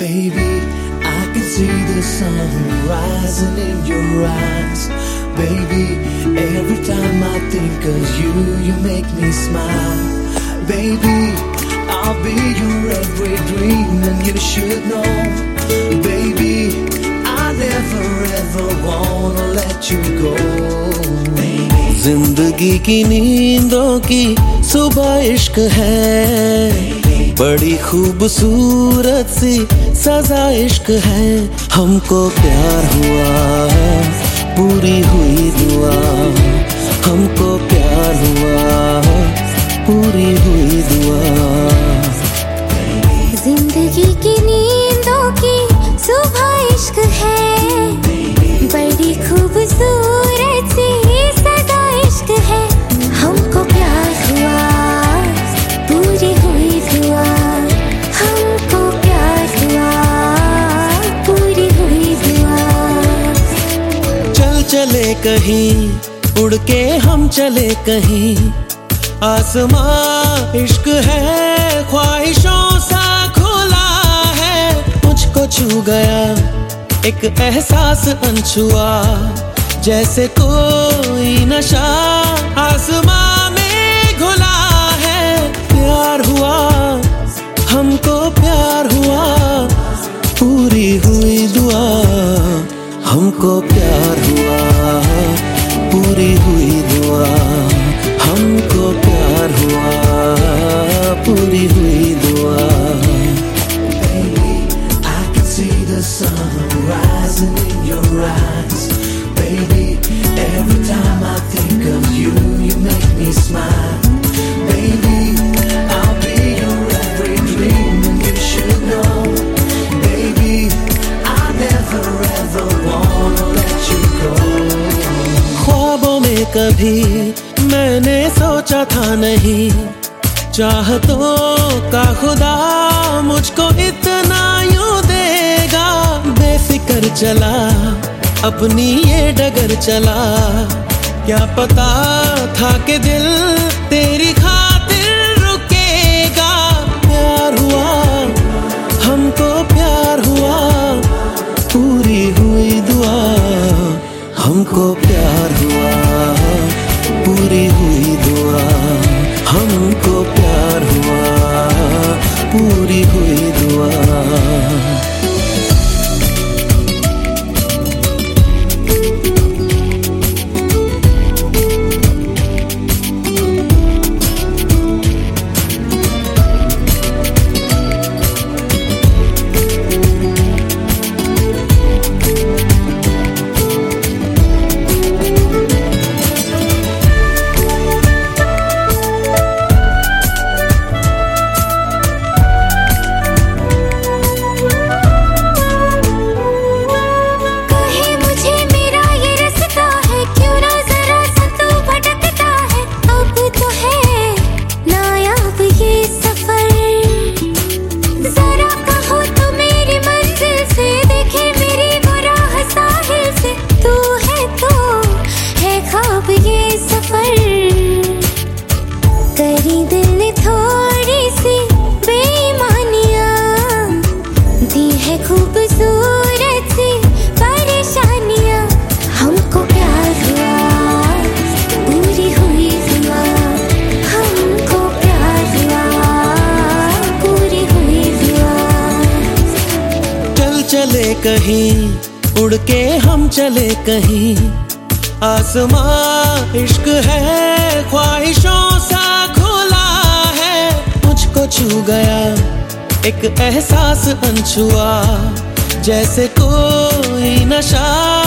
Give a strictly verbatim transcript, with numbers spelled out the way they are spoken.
Baby, I can see the sun rising in your eyes. Baby, every time I think of you, you make me smile. Baby, I'll be your every dream and you should know. Baby, I never ever wanna let you go. जिंदगी की नींदों की सुबह इश्क है, बड़ी खूबसूरत सी सजा इश्क है। हमको प्यार हुआ, पूरी हुई दुआ। हमको प्यार हुआ, पूरी हुई दुआ। जिंदगी की नींदों की सुबह इश्क है, बड़ी खूबसूरत सी सजा इश्क है। हमको प्यार हुआ, पूरी हुई दुआ। हमको प्यार हुआ, पूरी हुई दुआ। चल चले कहीं, उड़ के हम चले कहीं। आसमां इश्क है, ख्वाहिशों सा खुला है। मुझको छू गया एक एहसास अनछुआ, जैसे कोई नशा आसमां में घुला है। प्यार हुआ, हमको प्यार हुआ, पूरी हुई दुआ। हमको प्यार हुआ, पूरी हुई दुआ। हमको प्यार हुआ, पूरी हुई दुआ। Baby, I can see the sun rising in your eyes. Baby, every time I think of you, you make me smile. Baby, I'll be your every dream and you should know. Baby, I never ever wanna let you go. ख्वाबों में कभी मैंने सोचा था नहीं, चाहतों का खुदा मुझको इतना यूं देगा। बेफिक्र चला, अपनी ये डगर चला। क्या पता था कि दिल तेरी खातिर रुकेगा। प्यार हुआ, हमको प्यार हुआ, पूरी हुई दुआ। हमको प्यार हुआ, पूरी हुई दुआ। हमको प्यार हुआ, पूरी हुई दुआ। करी दिल ने थोड़ी सी बेईमानियां, दी है खूबसूरत सी परेशानियां। हमको प्यार हुआ, पूरी हुई दुआ। हमको प्यार हुआ, पूरी हुई दुआ। चल चले कहीं, उड़ के हम चले कहीं। आसमां इश्क है, ख्वाहिशों सा खुला है। मुझको छू गया एक एहसास अनछुआ, जैसे कोई नशा